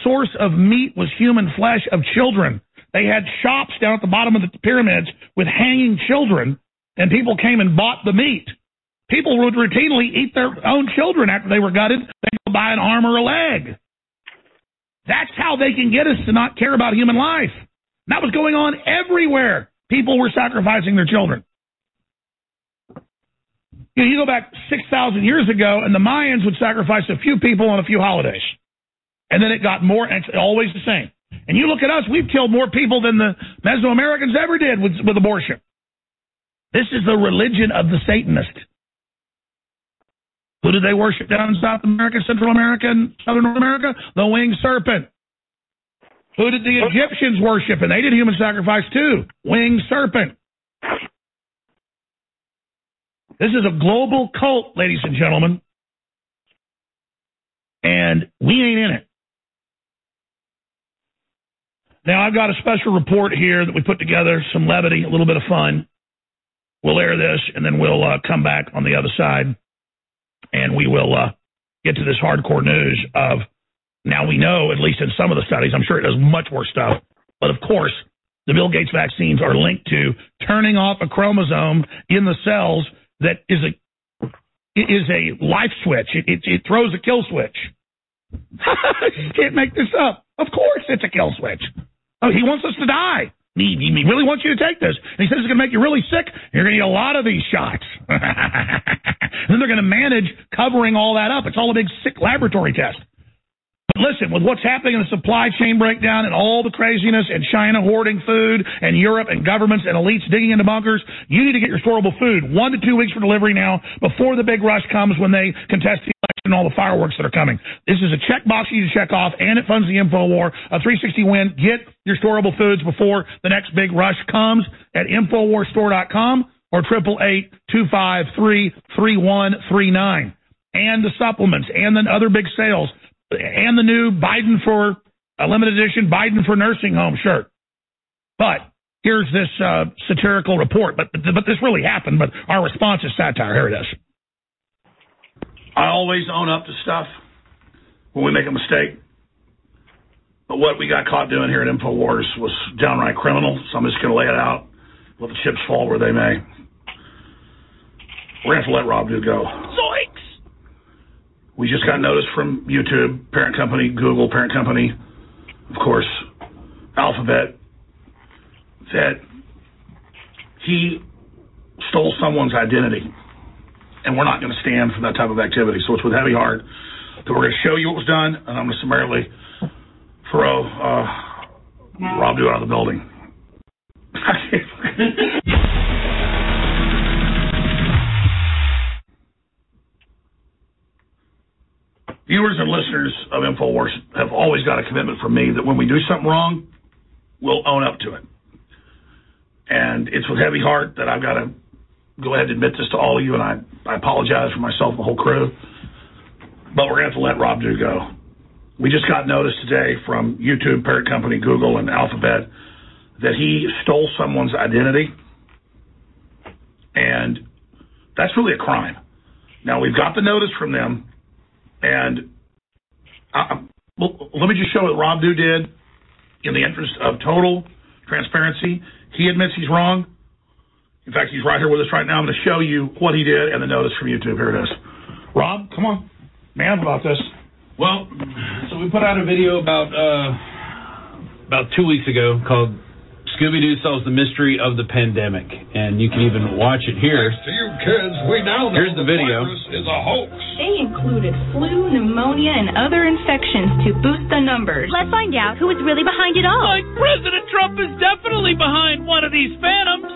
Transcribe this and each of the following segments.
source of meat was human flesh of children. They had shops down at the bottom of the pyramids with hanging children, and people came and bought the meat. People would routinely eat their own children after they were gutted. They'd go buy an arm or a leg. That's how they can get us to not care about human life. And that was going on everywhere. People were sacrificing their children. You go back 6,000 years ago, and the Mayans would sacrifice a few people on a few holidays. And then it got more, and it's always the same. And you look at us, we've killed more people than the Mesoamericans ever did with abortion. This is the religion of the Satanist. Who did they worship down in South America, Central America, and Southern North America? The winged serpent. Who did the Egyptians worship? And they did human sacrifice too. Winged serpent. This is a global cult, ladies and gentlemen. And we ain't in it. Now, I've got a special report here that we put together, some levity, a little bit of fun. We'll air this, and then we'll come back on the other side, and we will get to this hardcore news of, now we know, at least in some of the studies, I'm sure it does much more stuff, but of course, the Bill Gates vaccines are linked to turning off a chromosome in the cells that is a life switch. It throws a kill switch. You can't make this up. Of course it's a kill switch. Oh, he wants us to die. He really wants you to take this. And he says it's going to make you really sick. You're going to need a lot of these shots. Then they're going to manage covering all that up. It's all a big sick laboratory test. But listen, with what's happening in the supply chain breakdown and all the craziness and China hoarding food and Europe and governments and elites digging into bunkers, you need to get your storable food 1 to 2 weeks for delivery now before the big rush comes when they contest the election and all the fireworks that are coming. This is a checkbox you need to check off, and it funds the info war. A 360 win. Get your storable foods before the next big rush comes at InfoWarsStore.com or 888-253-3139. And the supplements and the other big sales. And the new Biden for a limited edition Biden for nursing home shirt. But here's this satirical report. But this really happened. But our response is satire. Here it is. I always own up to stuff when we make a mistake. But what we got caught doing here at InfoWars was downright criminal. So I'm just going to lay it out. Let the chips fall where they may. We're going to have to let Rob Dew go. Zoinks! We just got notice from YouTube, parent company, Google, parent company, of course, Alphabet, that he stole someone's identity. And we're not going to stand for that type of activity. So it's with heavy heart that we're going to show you what was done, and I'm going to summarily throw Rob Dew out of the building. Viewers and listeners of InfoWars have always got a commitment from me that when we do something wrong, we'll own up to it. And it's with heavy heart that I've got to go ahead and admit this to all of you, and I apologize for myself and the whole crew. But we're going to have to let Rob Dew go. We just got notice today from YouTube, parent company, Google, and Alphabet that he stole someone's identity. And that's really a crime. Now, we've got the notice from them. And let me just show what Rob Dew did in the interest of total transparency. He admits he's wrong. In fact, he's right here with us right now. I'm going to show you what he did and the notice from YouTube. Here it is. Rob, come on. Man, about this. Well, so we put out a video about 2 weeks ago called Scooby-Doo Solves the Mystery of the Pandemic, and you can even watch it here. Thanks to you kids, we now know here's the video. Virus is a hoax. They included flu, pneumonia, and other infections to boost the numbers. Let's find out who is really behind it all. Like President Trump is definitely behind one of these phantoms.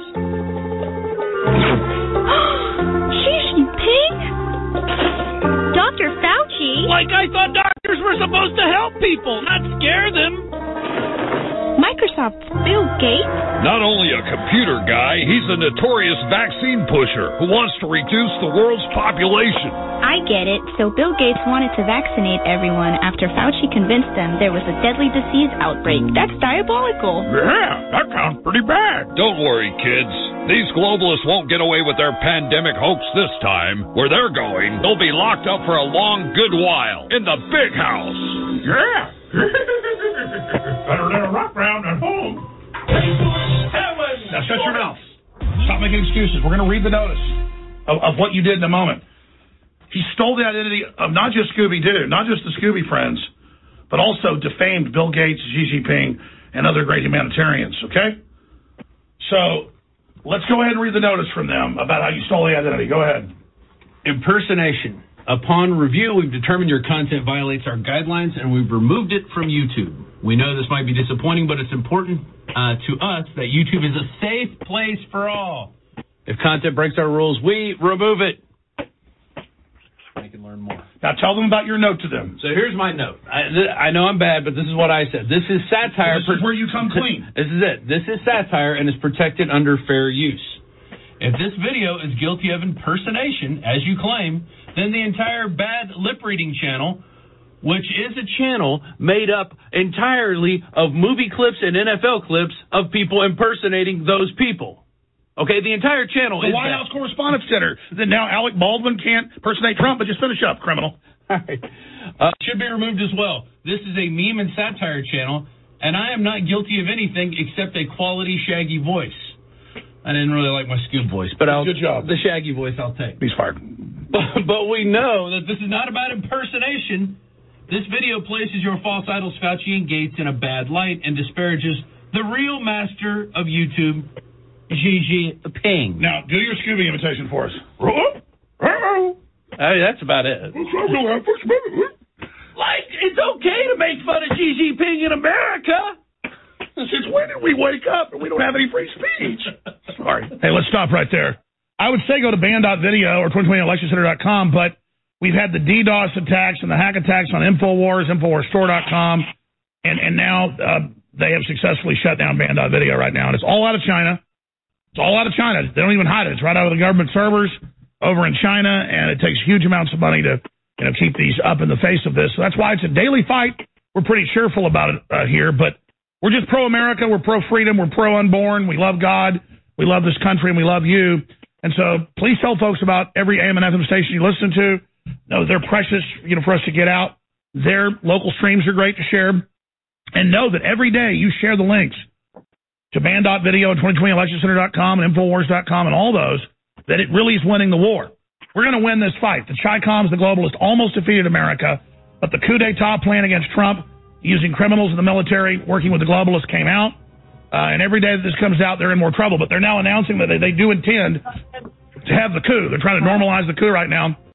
Xi Jinping? Dr. Fauci? Like I thought doctors were supposed to help people, not scare them. Microsoft's Bill Gates? Not only a computer guy, he's a notorious vaccine pusher who wants to reduce the world's population. I get it. So Bill Gates wanted to vaccinate everyone after Fauci convinced them there was a deadly disease outbreak. That's diabolical. Yeah, that sounds pretty bad. Don't worry, kids. These globalists won't get away with their pandemic hoax this time. Where they're going, they'll be locked up for a long, good while in the big house. Yeah. excuses. We're going to read the notice of what you did in a moment. He stole the identity of not just Scooby-Doo, not just the Scooby Friends, but also defamed Bill Gates, Xi Jinping, and other great humanitarians, okay? So let's go ahead and read the notice from them about how you stole the identity. Go ahead. Impersonation. Upon review, we've determined your content violates our guidelines, and we've removed it from YouTube. We know this might be disappointing, but it's important to us that YouTube is a safe place for all. If content breaks our rules, we remove it. I can learn more. Now tell them about your note to them. So here's my note. I know I'm bad, but this is what I said. This is satire. This is where you come clean. This is it. This is satire and is protected under fair use. If this video is guilty of impersonation, as you claim, then the entire Bad Lip Reading channel, which is a channel made up entirely of movie clips and NFL clips of people impersonating those people. Okay, the entire channel is the White House Correspondents' Center. Then now Alec Baldwin can't impersonate Trump, but just finish up, criminal. All right. Should be removed as well. This is a meme and satire channel, and I am not guilty of anything except a quality Shaggy voice. I didn't really like my Scoob voice, but good job. The Shaggy voice I'll take. He's fired. But we know that this is not about impersonation. This video places your false idols Fauci and Gates in a bad light and disparages the real master of YouTube, Xi Jinping. Now, do your Scooby imitation for us. That's about it. Like, it's okay to make fun of Xi Jinping in America. Since when did we wake up and we don't have any free speech? Sorry. Hey, let's stop right there. I would say go to ban.video or 2020electioncenter.com, but we've had the DDoS attacks and the hack attacks on InfoWars, InfoWarsStore.com, and now they have successfully shut down ban.video right now. And it's all out of China. It's all out of China. They don't even hide it. It's right out of the government servers over in China, and it takes huge amounts of money to keep these up in the face of this. So that's why it's a daily fight. We're pretty cheerful about it here, but we're just pro-America. We're pro-freedom. We're pro-unborn. We love God. We love this country, and we love you. And so please tell folks about every AM and FM station you listen to. Know they're precious, for us to get out. Their local streams are great to share. And know that every day you share the links to ban.video and 2020electioncenter.com and Infowars.com and all those, that it really is winning the war. We're going to win this fight. The Chi-Coms, the globalists, almost defeated America, but the coup d'etat plan against Trump, using criminals in the military, working with the globalists, came out. And every day that this comes out, they're in more trouble. But they're now announcing that they do intend to have the coup. They're trying to normalize the coup right now.